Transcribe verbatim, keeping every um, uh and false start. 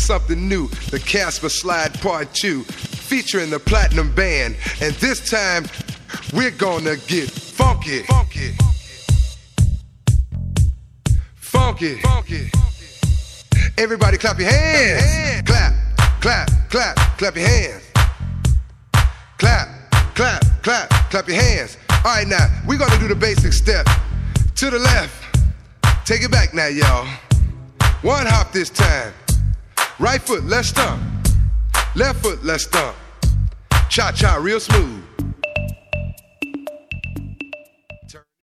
something new. The Casper Slide Part two, featuring the Platinum Band. And this time, we're gonna get funky. Funky. Funky. Funky. Everybody clap your hands. hands. Clap, clap, clap, clap your hands. Clap, clap, clap, clap your hands. All right, now, we're gonna do the basic step. To the left. Take it back now, y'all. One hop this time. Right foot, let's stomp. Left foot, let's stomp. Cha-cha, real smooth.